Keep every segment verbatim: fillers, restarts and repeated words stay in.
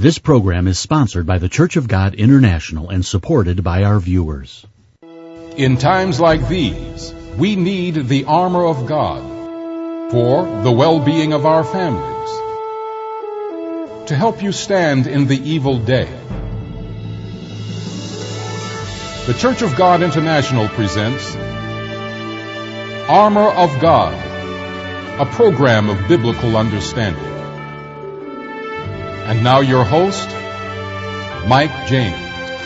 This program is sponsored by the Church of God International and supported by our viewers. In times like these, we need the armor of God for the well-being of our families, to help you stand in the evil day. The Church of God International presents Armor of God, a program of biblical understanding. And now your host, Mike James.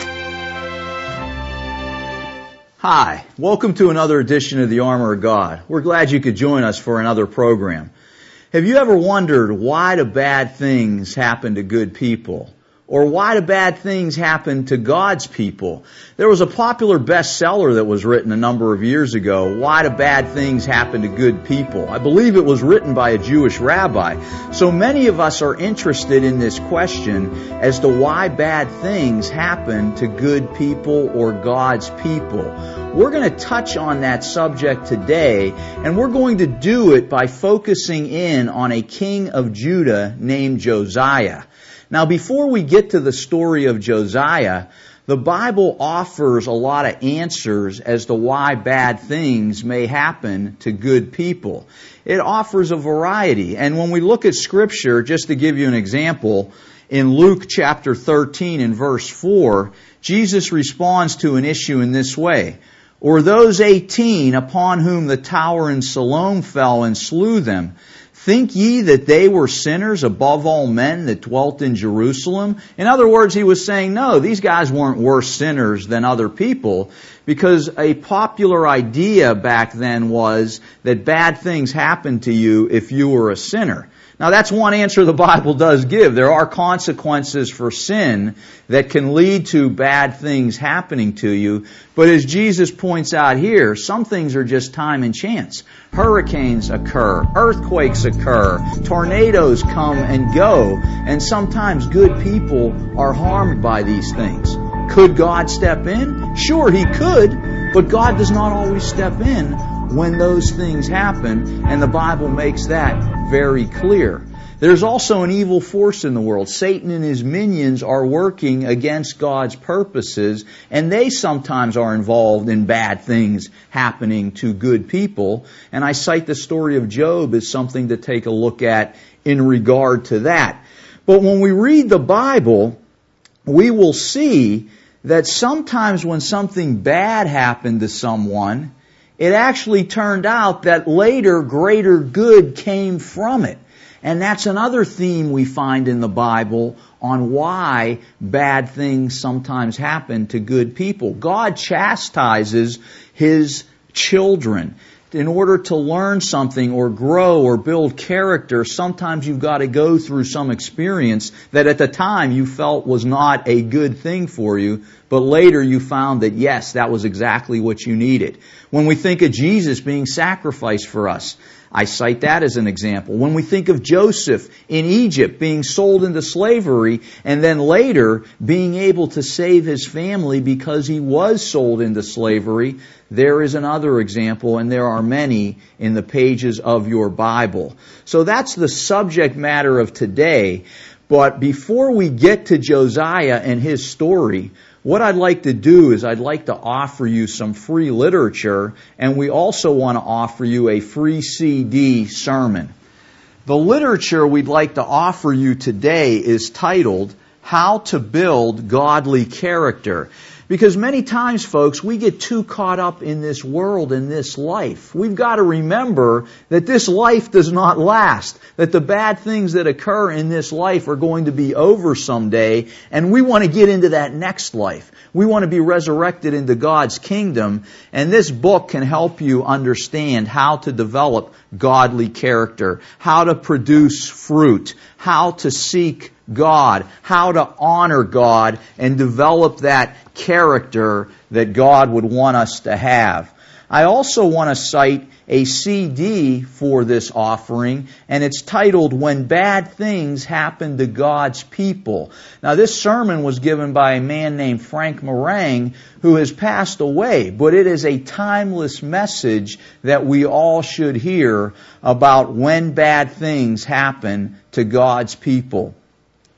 Hi, welcome to another edition of the Armor of God. We're glad you could join us for another program. Have you ever wondered why do bad things happen to good people? Or why do bad things happen to God's people? There was a popular bestseller that was written a number of years ago, Why Do Bad Things Happen to Good People? I believe it was written by a Jewish rabbi. So many of us are interested in this question as to why bad things happen to good people or God's people. We're going to touch on that subject today, and we're going to do it by focusing in on a king of Judah named Josiah. Now, before we get to the story of Josiah, the Bible offers a lot of answers as to why bad things may happen to good people. It offers a variety. And when we look at Scripture, just to give you an example, in Luke chapter thirteen and verse four, Jesus responds to an issue in this way. Or those eighteen upon whom the tower in Siloam fell and slew them, think ye that they were sinners above all men that dwelt in Jerusalem? In other words, he was saying, no, these guys weren't worse sinners than other people, because a popular idea back then was that bad things happened to you if you were a sinner. Now, that's one answer the Bible does give. There are consequences for sin that can lead to bad things happening to you. But as Jesus points out here, some things are just time and chance. Hurricanes occur, earthquakes occur, tornadoes come and go, and sometimes good people are harmed by these things. Could God step in? Sure, He could, but God does not always step in when those things happen, and the Bible makes that very clear. There's also an evil force in the world. Satan and his minions are working against God's purposes, and they sometimes are involved in bad things happening to good people. And I cite the story of Job as something to take a look at in regard to that. But when we read the Bible, we will see that sometimes when something bad happened to someone, it actually turned out that later greater good came from it. And that's another theme we find in the Bible on why bad things sometimes happen to good people. God chastises His children. In order to learn something or grow or build character, sometimes you've got to go through some experience that at the time you felt was not a good thing for you, but later you found that yes, that was exactly what you needed. When we think of Jesus being sacrificed for us, I cite that as an example. When we think of Joseph in Egypt being sold into slavery and then later being able to save his family because he was sold into slavery, there is another example, and there are many in the pages of your Bible. So that's the subject matter of today. But before we get to Josiah and his story, what I'd like to do is I'd like to offer you some free literature, and we also want to offer you a free C D sermon. The literature we'd like to offer you today is titled, How to Build Godly Character. Because many times, folks, we get too caught up in this world and this life. We've got to remember that this life does not last, that the bad things that occur in this life are going to be over someday, and we want to get into that next life. We want to be resurrected into God's kingdom, and this book can help you understand how to develop godly character, how to produce fruit, how to seek God, how to honor God, and develop that character that God would want us to have. I also want to cite a C D for this offering, and it's titled, When Bad Things Happen to God's People. Now, this sermon was given by a man named Frank Meringue, who has passed away, but it is a timeless message that we all should hear about when bad things happen to God's people.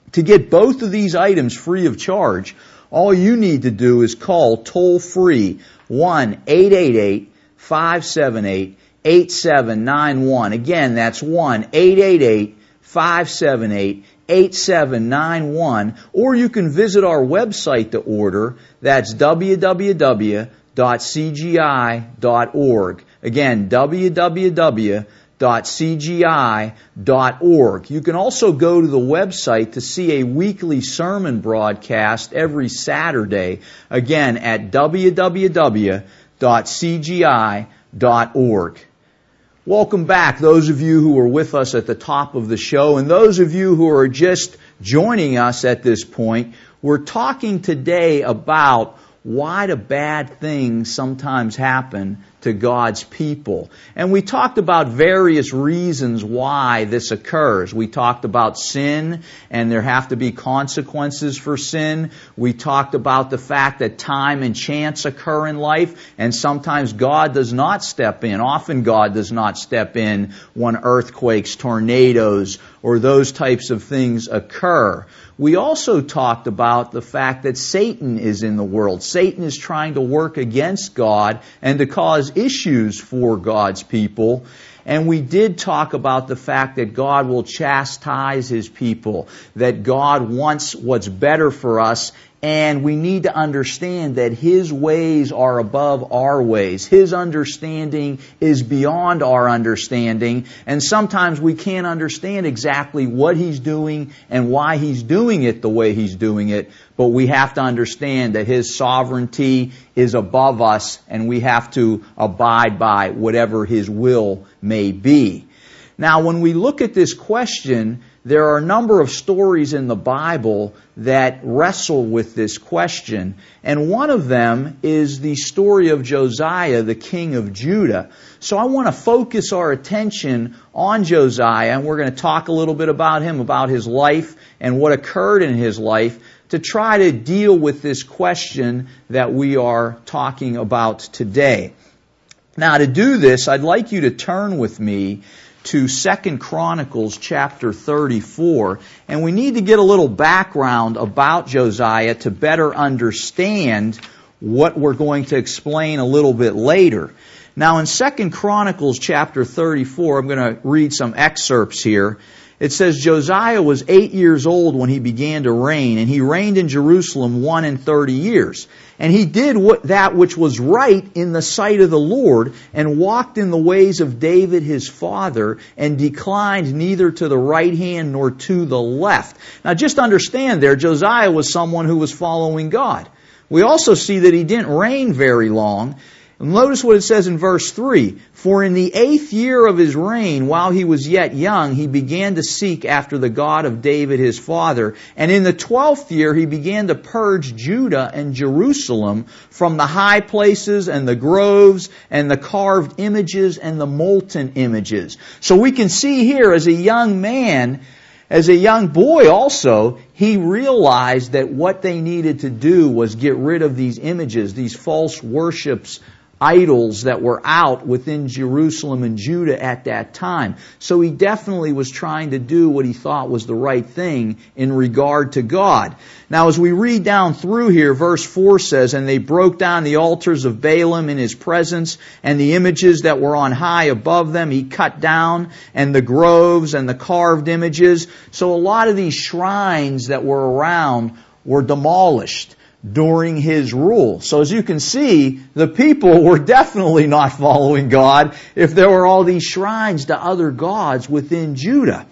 To get both of these items free of charge, all you need to do is call toll-free one eight eight eight, five seven eight, eight seven nine one. Again, that's one eight eight eight, five seven eight, eight seven nine one. Or you can visit our website to order. That's w w w dot c g i dot org. Again, w w w dot c g i dot org. You can also go to the website to see a weekly sermon broadcast every Saturday. Again, at w w w dot c g i dot org. Welcome back, those of you who were with us at the top of the show, and those of you who are just joining us at this point. We're talking today about why do bad things sometimes happen to God's people. And we talked about various reasons why this occurs. We talked about sin, and there have to be consequences for sin. We talked about the fact that time and chance occur in life, and sometimes God does not step in. Often God does not step in when earthquakes, tornadoes, or those types of things occur. We also talked about the fact that Satan is in the world. Satan is trying to work against God and to cause issues for God's people. And we did talk about the fact that God will chastise His people, that God wants what's better for us, and we need to understand that His ways are above our ways. His understanding is beyond our understanding, and sometimes we can't understand exactly what He's doing and why He's doing it the way He's doing it, but we have to understand that His sovereignty is above us, and we have to abide by whatever His will may be. Now, when we look at this question, there are a number of stories in the Bible that wrestle with this question. And one of them is the story of Josiah, the king of Judah. So I want to focus our attention on Josiah, and we're going to talk a little bit about him, about his life and what occurred in his life, to try to deal with this question that we are talking about today. Now, to do this, I'd like you to turn with me to Second Chronicles chapter thirty-four, and we need to get a little background about Josiah to better understand what we're going to explain a little bit later. Now, in Second Chronicles chapter thirty-four, I'm going to read some excerpts here. It says, Josiah was eight years old when he began to reign, and he reigned in Jerusalem one and thirty years. And he did what, that which was right in the sight of the Lord, and walked in the ways of David his father, and declined neither to the right hand nor to the left. Now just understand there, Josiah was someone who was following God. We also see that he didn't reign very long. Notice what it says in verse three. For in the eighth year of his reign, while he was yet young, he began to seek after the God of David his father. And in the twelfth year, he began to purge Judah and Jerusalem from the high places and the groves and the carved images and the molten images. So we can see here as a young man, as a young boy also, he realized that what they needed to do was get rid of these images, these false worships, idols that were out within Jerusalem and Judah at that time. So he definitely was trying to do what he thought was the right thing in regard to God. Now as we read down through here, verse four says, And they broke down the altars of Baalim in his presence, and the images that were on high above them he cut down, and the groves and the carved images. So a lot of these shrines that were around were demolished during his rule. So as you can see, the people were definitely not following God if there were all these shrines to other gods within Judah.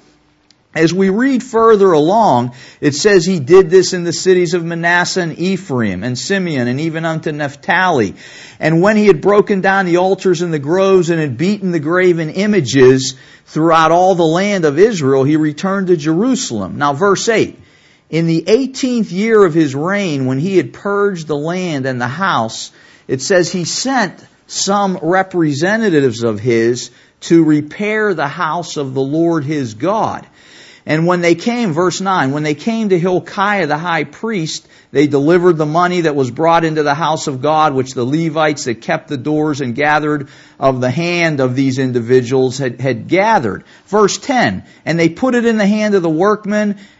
As we read further along, it says he did this in the cities of Manasseh and Ephraim and Simeon and even unto Naphtali. And when he had broken down the altars and the groves and had beaten the graven images throughout all the land of Israel, he returned to Jerusalem. Now verse eight. In the eighteenth year of his reign, when he had purged the land and the house, it says he sent some representatives of his to repair the house of the Lord his God. And when they came, verse nine, when they came to Hilkiah the high priest, they delivered the money that was brought into the house of God, which the Levites that kept the doors and gathered of the hand of these individuals had, had gathered. Verse ten, and they put it in the hand of the workmen,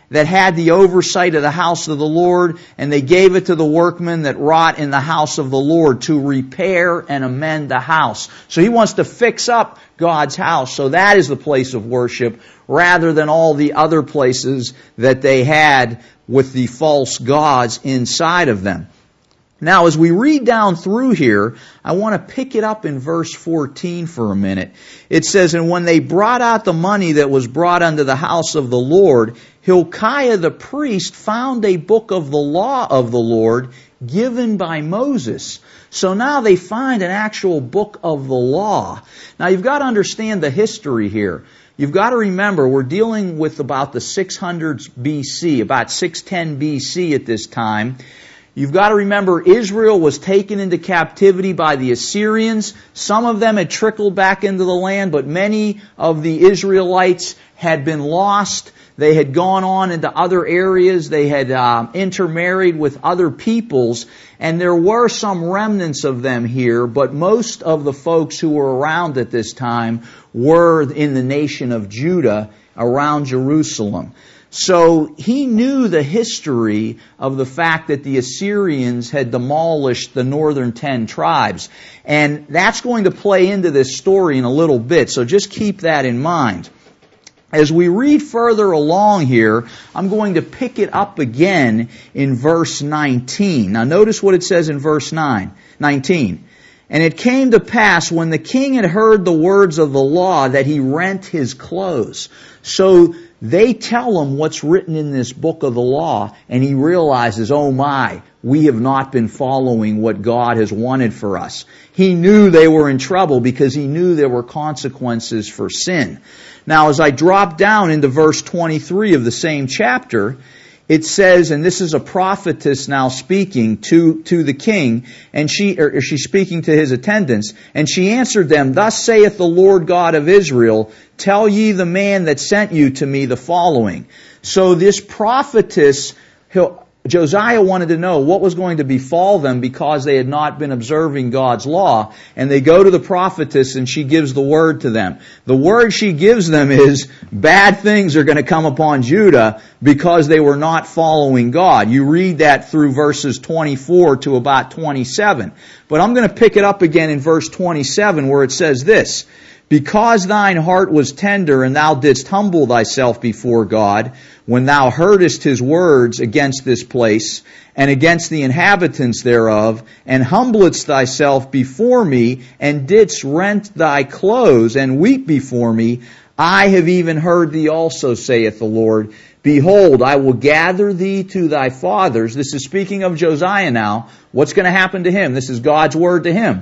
that had the oversight of the house of the Lord, and they gave it to the workmen that wrought in the house of the Lord to repair and amend the house. So he wants to fix up God's house. So that is the place of worship, rather than all the other places that they had with the false gods inside of them. Now, as we read down through here, I want to pick it up in verse fourteen for a minute. It says, "And when they brought out the money that was brought unto the house of the Lord, Hilkiah the priest found a book of the law of the Lord given by Moses." So now they find an actual book of the law. Now, you've got to understand the history here. You've got to remember, we're dealing with about the six hundreds B C, about six ten B C at this time. You've got to remember, Israel was taken into captivity by the Assyrians. Some of them had trickled back into the land, but many of the Israelites had been lost. They had gone on into other areas. They had uh, intermarried with other peoples. And there were some remnants of them here, but most of the folks who were around at this time were in the nation of Judah around Jerusalem. So he knew the history of the fact that the Assyrians had demolished the northern ten tribes. And that's going to play into this story in a little bit, so just keep that in mind. As we read further along here, I'm going to pick it up again in verse nineteen. Now notice what it says in verse nine, nineteen. "And it came to pass when the king had heard the words of the law that he rent his clothes." So they tell him what's written in this book of the law, and he realizes, oh my, we have not been following what God has wanted for us. He knew they were in trouble because he knew there were consequences for sin. Now, as I drop down into verse twenty-three of the same chapter, it says, and this is a prophetess now speaking to, to the king, and she, or she's speaking to his attendants, and she answered them, "Thus saith the Lord God of Israel, tell ye the man that sent you to me the following." So this prophetess, Josiah wanted to know what was going to befall them because they had not been observing God's law. And they go to the prophetess and she gives the word to them. The word she gives them is bad things are going to come upon Judah because they were not following God. You read that through verses twenty-four to about twenty-seven. But I'm going to pick it up again in verse twenty-seven where it says this, "Because thine heart was tender, and thou didst humble thyself before God, when thou heardest his words against this place, and against the inhabitants thereof, and humbledst thyself before me, and didst rent thy clothes, and weep before me, I have even heard thee also, saith the Lord. Behold, I will gather thee to thy fathers." This is speaking of Josiah now. What's going to happen to him? This is God's word to him.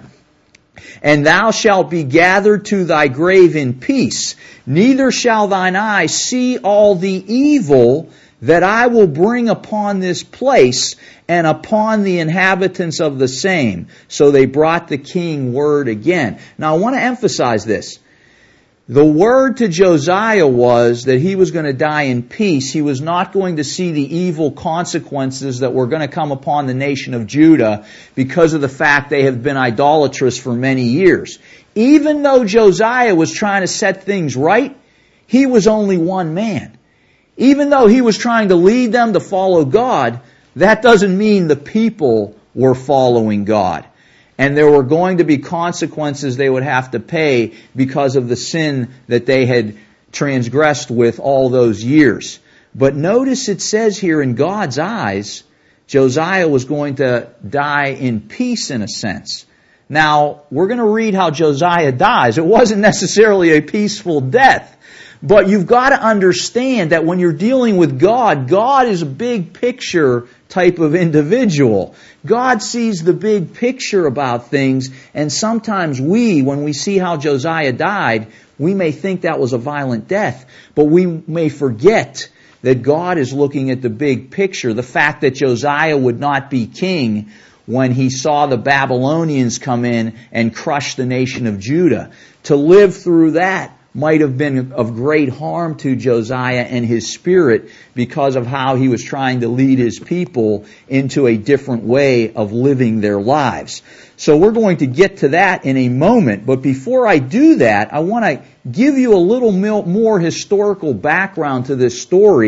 "And thou shalt be gathered to thy grave in peace. Neither shall thine eyes see all the evil that I will bring upon this place and upon the inhabitants of the same." So they brought the king word again. Now I want to emphasize this. The word to Josiah was that he was going to die in peace. He was not going to see the evil consequences that were going to come upon the nation of Judah because of the fact they have been idolatrous for many years. Even though Josiah was trying to set things right, he was only one man. Even though he was trying to lead them to follow God, that doesn't mean the people were following God. And there were going to be consequences they would have to pay because of the sin that they had transgressed with all those years. But notice it says here, in God's eyes, Josiah was going to die in peace in a sense. Now, we're going to read how Josiah dies. It wasn't necessarily a peaceful death. But you've got to understand that when you're dealing with God, God is a big picture type of individual. God sees the big picture about things, and sometimes we, when we see how Josiah died, we may think that was a violent death, but we may forget that God is looking at the big picture. The fact that Josiah would not be king when he saw the Babylonians come in and crush the nation of Judah. To live through that might have been of great harm to Josiah and his spirit because of how he was trying to lead his people into a different way of living their lives. So we're going to get to that in a moment. But before I do that, I want to give you a little more historical background to this story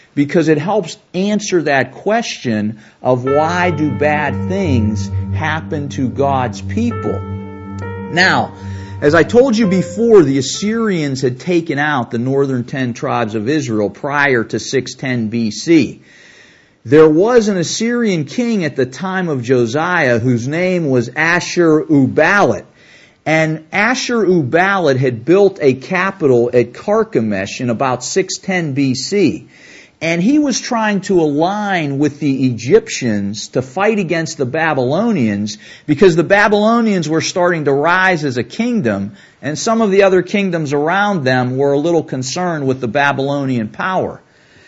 because it helps answer that question of why do bad things happen to God's people. Now, as I told you before, the Assyrians had taken out the northern ten tribes of Israel prior to six ten B C. There was an Assyrian king at the time of Josiah whose name was Ashur-uballit. And Ashur-uballit had built a capital at Carchemish in about six ten B C. And he was trying to align with the Egyptians to fight against the Babylonians because the Babylonians were starting to rise as a kingdom, and some of the other kingdoms around them were a little concerned with the Babylonian power.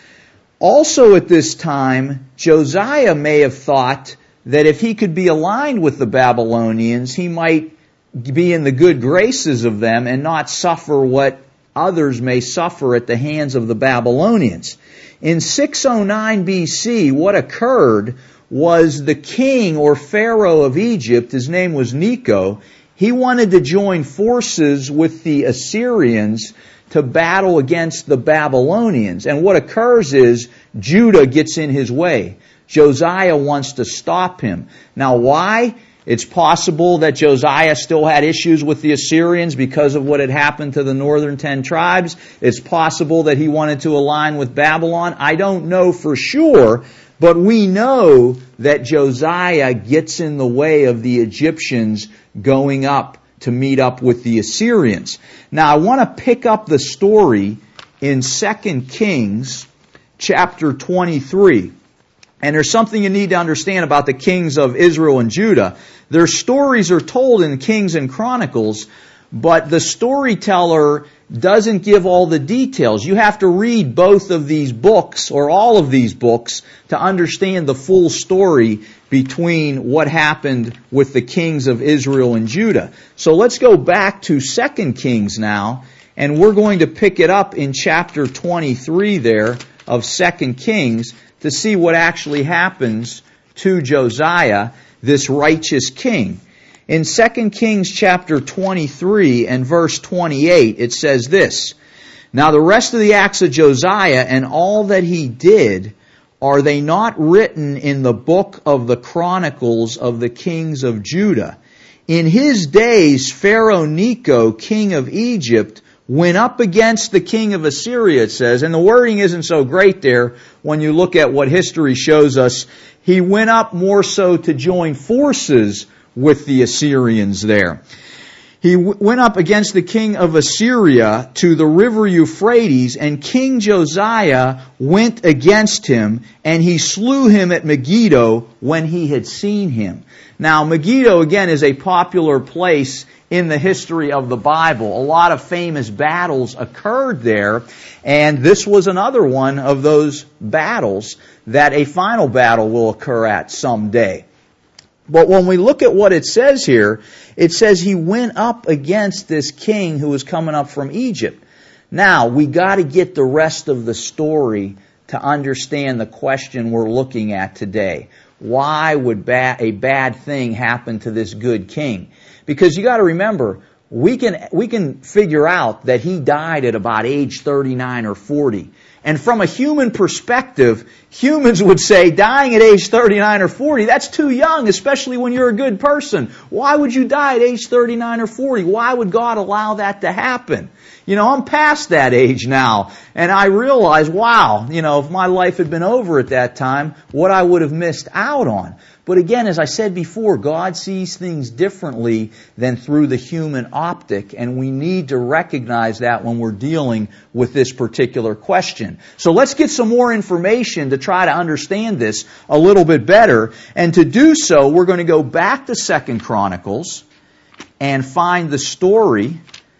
Also at this time, Josiah may have thought that if he could be aligned with the Babylonians, he might be in the good graces of them and not suffer what others may suffer at the hands of the Babylonians. In six oh nine B C, what occurred was the king or pharaoh of Egypt, his name was Necho, he wanted to join forces with the Assyrians to battle against the Babylonians. And what occurs is Judah gets in his way. Josiah wants to stop him. Now why? It's possible that Josiah still had issues with the Assyrians because of what had happened to the northern ten tribes. It's possible that he wanted to align with Babylon. I don't know for sure, but we know that Josiah gets in the way of the Egyptians going up to meet up with the Assyrians. Now I want to pick up the story in Second Kings chapter twenty-three. And there's something you need to understand about the kings of Israel and Judah. Their stories are told in Kings and Chronicles, but the storyteller doesn't give all the details. You have to read both of these books, or all of these books, to understand the full story between what happened with the kings of Israel and Judah. So let's go back to Second Kings now, and we're going to pick it up in chapter twenty-three there of Second Kings, to see what actually happens to Josiah, this righteous king. In Second Kings chapter twenty-three and verse twenty-eight, it says this, "Now the rest of the acts of Josiah and all that he did, are they not written in the book of the Chronicles of the kings of Judah? In his days Pharaoh Necho, king of Egypt, went up against the king of Assyria," it says, and the wording isn't so great there when you look at what history shows us. He went up more so to join forces with the Assyrians there. He w- went up against the king of Assyria to the river Euphrates, and King Josiah went against him, and he slew him at Megiddo when he had seen him. Now, Megiddo, again, is a popular place in the history of the Bible. A lot of famous battles occurred there, and this was another one of those battles that a final battle will occur at someday. But when we look at what it says here, it says he went up against this king who was coming up from Egypt. Now, we got to get the rest of the story to understand the question we're looking at today. Why would ba- a bad thing happen to this good king? Because you got to remember, we can we can figure out that he died at about age thirty-nine or forty. And from a human perspective, humans would say dying at age thirty-nine or forty, that's too young, especially when you're a good person. Why would you die at age thirty-nine or forty? Why would God allow that to happen? You know, I'm past that age now, and I realize, wow, you know, if my life had been over at that time, what I would have missed out on. But again, as I said before, God sees things differently than through the human optic, and we need to recognize that when we're dealing with this particular question. So let's get some more information to try to understand this a little bit better. And to do so, we're going to go back to Second Chronicles and find the story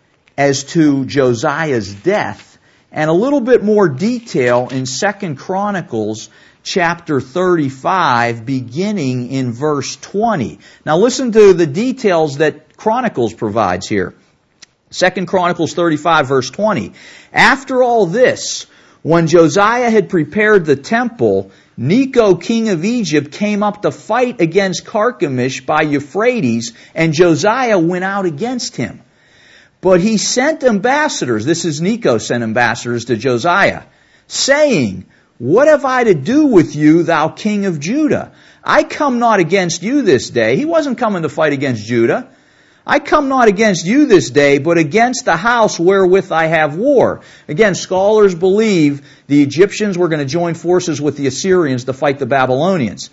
as to Josiah's death, and a little bit more detail in Second Chronicles chapter thirty-five, beginning in verse twenty. Now listen to the details that Chronicles provides here. Second Chronicles thirty-five, verse twenty. "After all this, when Josiah had prepared the temple, Necho, king of Egypt, came up to fight against Carchemish by Euphrates, and Josiah went out against him. But he sent ambassadors," this is Necho sent ambassadors to Josiah, "saying, What have I to do with you, thou king of Judah? I come not against you this day. He wasn't coming to fight against Judah. I come not against you this day, but against the house wherewith I have war. Again, scholars believe the Egyptians were going to join forces with the Assyrians to fight the Babylonians.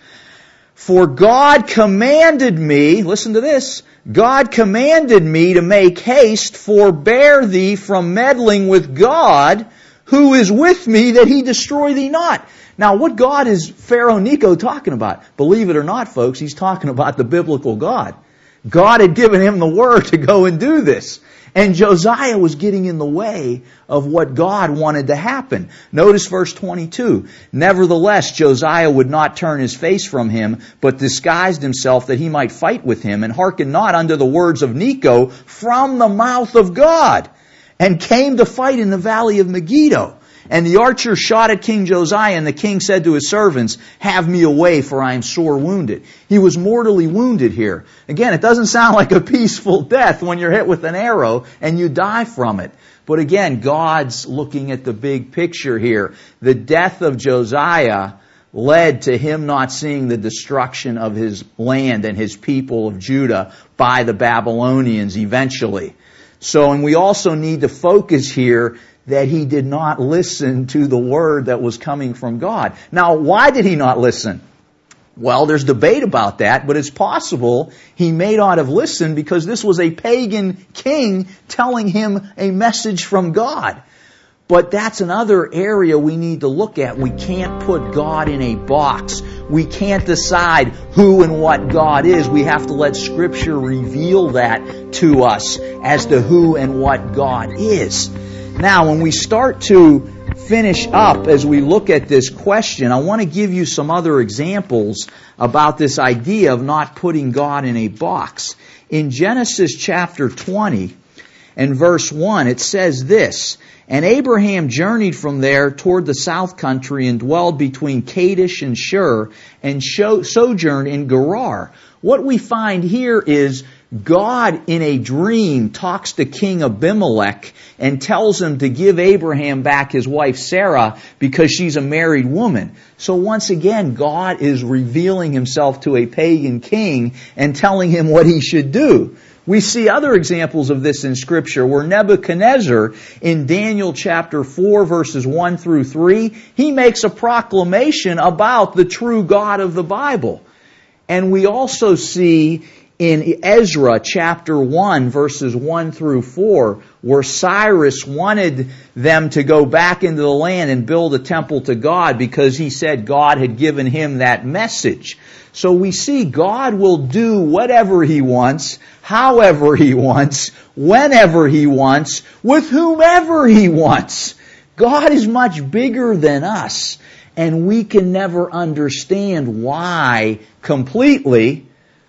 For God commanded me, listen to this, God commanded me to make haste, forbear thee from meddling with God, who is with me, that he destroy thee not. Now, what God is Pharaoh Necho talking about? Believe it or not, folks, he's talking about the biblical God. God had given him the word to go and do this. And Josiah was getting in the way of what God wanted to happen. Notice verse twenty-two. Nevertheless, Josiah would not turn his face from him, but disguised himself that he might fight with him, and hearkened not unto the words of Necho from the mouth of God, and came to fight in the valley of Megiddo. And the archer shot at King Josiah, and the king said to his servants, have me away, for I am sore wounded. He was mortally wounded here. Again, it doesn't sound like a peaceful death when you're hit with an arrow and you die from it. But again, God's looking at the big picture here. The death of Josiah led to him not seeing the destruction of his land and his people of Judah by the Babylonians eventually. So, and we also need to focus here that he did not listen to the word that was coming from God. Now, why did he not listen? Well, there's debate about that, but it's possible he may not have listened because this was a pagan king telling him a message from God. But that's another area we need to look at. We can't put God in a box. We can't decide who and what God is. We have to let Scripture reveal that to us as to who and what God is. Now, when we start to finish up as we look at this question, I want to give you some other examples about this idea of not putting God in a box. In Genesis chapter twenty and verse one, it says this, and Abraham journeyed from there toward the south country and dwelled between Kadesh and Shur and sojourned in Gerar. What we find here is God in a dream talks to King Abimelech and tells him to give Abraham back his wife Sarah because she's a married woman. So once again, God is revealing himself to a pagan king and telling him what he should do. We see other examples of this in Scripture where Nebuchadnezzar, in Daniel chapter four, verses one through three, he makes a proclamation about the true God of the Bible. And we also see in Ezra chapter one, verses one through four, where Cyrus wanted them to go back into the land and build a temple to God because he said God had given him that message. So we see God will do whatever He wants, however He wants, whenever He wants, with whomever He wants. God is much bigger than us, and we can never understand why completely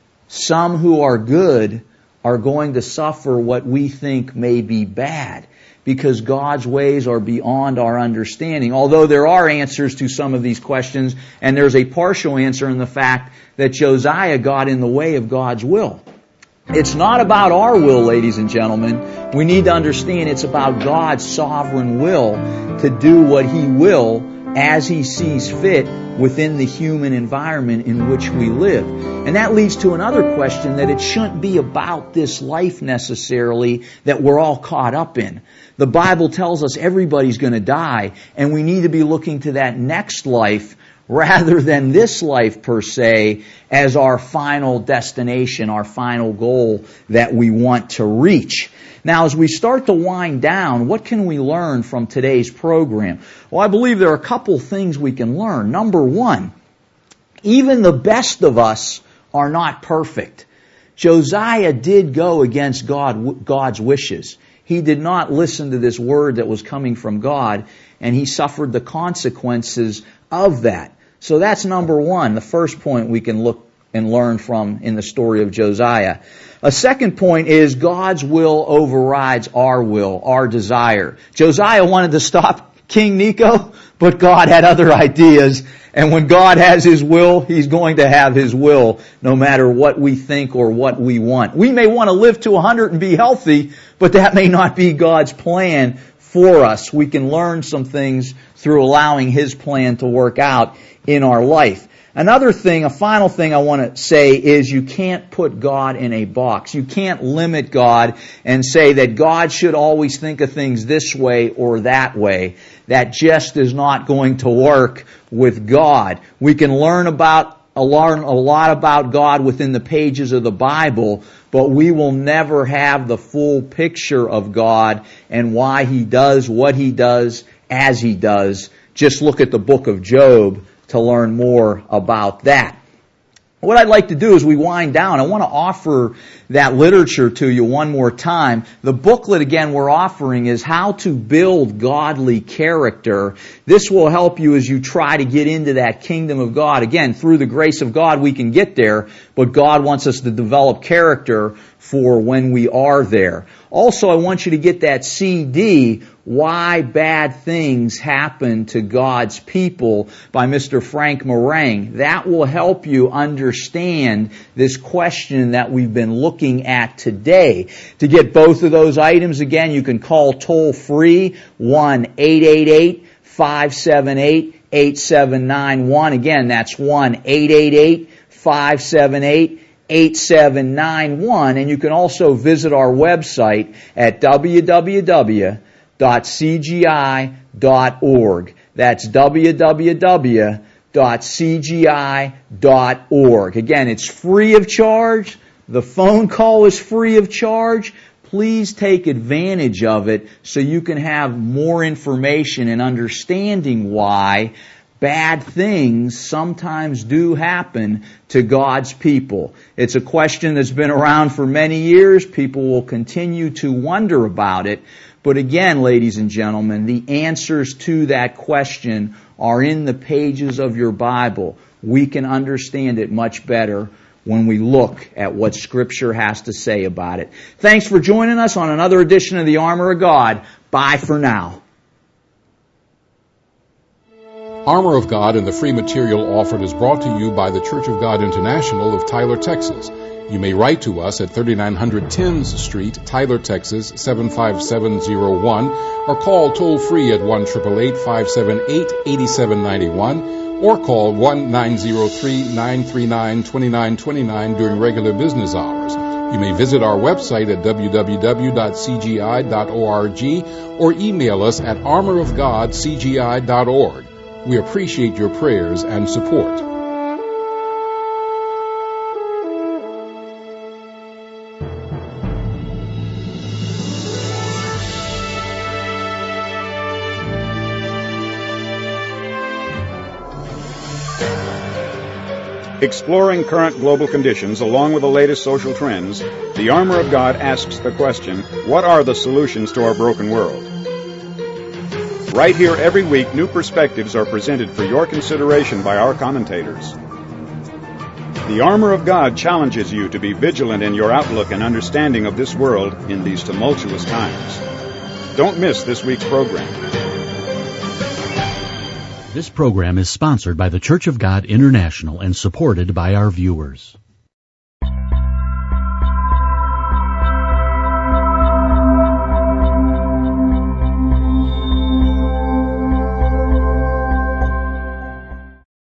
some who are good are going to suffer what we think may be bad, because God's ways are beyond our understanding. Although there are answers to some of these questions, and there's a partial answer in the fact that Josiah got in the way of God's will. It's not about our will, ladies and gentlemen. We need to understand it's about God's sovereign will to do what He will as He sees fit within the human environment in which we live. And that leads to another question, that it shouldn't be about this life necessarily that we're all caught up in. The Bible tells us everybody's going to die, and we need to be looking to that next life rather than this life per se as our final destination, our final goal that we want to reach. Now, as we start to wind down, what can we learn from today's program? Well, I believe there are a couple things we can learn. Number one, even the best of us are not perfect. Josiah did go against God, God's wishes. He did not listen to this word that was coming from God, and he suffered the consequences of that. So that's number one, the first point we can look and learn from in the story of Josiah. A second point is God's will overrides our will, our desire. Josiah wanted to stop King Necho, but God had other ideas. And when God has His will, He's going to have His will, no matter what we think or what we want. We may want to live to one hundred and be healthy, but that may not be God's plan for us. We can learn some things through allowing His plan to work out in our life. Another thing, a final thing I want to say is you can't put God in a box. You can't limit God and say that God should always think of things this way or that way. That just is not going to work with God. We can learn about learn a lot about God within the pages of the Bible, but we will never have the full picture of God and why He does what He does as He does. Just look at the book of Job to learn more about that. What I'd like to do as we wind down, I want to offer that literature to you one more time. The booklet, again, we're offering is How to Build Godly Character. This will help you as you try to get into that kingdom of God. Again, through the grace of God, we can get there, but God wants us to develop character for when we are there. Also, I want you to get that C D, Why Bad Things Happen to God's People, by Mister Frank Meringue. That will help you understand this question that we've been looking at today. To get both of those items, again, you can call toll free one eight eight eight, five seven eight, eight seven nine one. Again, that's one eight eight eight, five seven eight, eight seven nine one. And you can also visit our website at w w w dot c g i dot org. That's w w w dot c g i dot org. Again, it's free of charge. The phone call is free of charge. Please take advantage of it so you can have more information and understanding why bad things sometimes do happen to God's people. It's a question that's been around for many years. People will continue to wonder about it. But again, ladies and gentlemen, the answers to that question are in the pages of your Bible. We can understand it much better when we look at what Scripture has to say about it. Thanks for joining us on another edition of the Armor of God. Bye for now. Armor of God and the free material offered is brought to you by the Church of God International of Tyler, Texas. You may write to us at thirty-nine hundred Tins Street, Tyler, Texas, seven five seven zero one, or call toll-free at one eight eight eight, five seven eight, eight seven nine one, or call one nine zero three, nine three nine, two nine two nine during regular business hours. You may visit our website at w w w dot c g i dot org or email us at armor of god c g i dot org. We appreciate your prayers and support. Exploring current global conditions along with the latest social trends, the Armor of God asks the question, what are the solutions to our broken world? Right here every week, new perspectives are presented for your consideration by our commentators. The Armor of God challenges you to be vigilant in your outlook and understanding of this world in these tumultuous times. Don't miss this week's program. This program is sponsored by the Church of God International and supported by our viewers.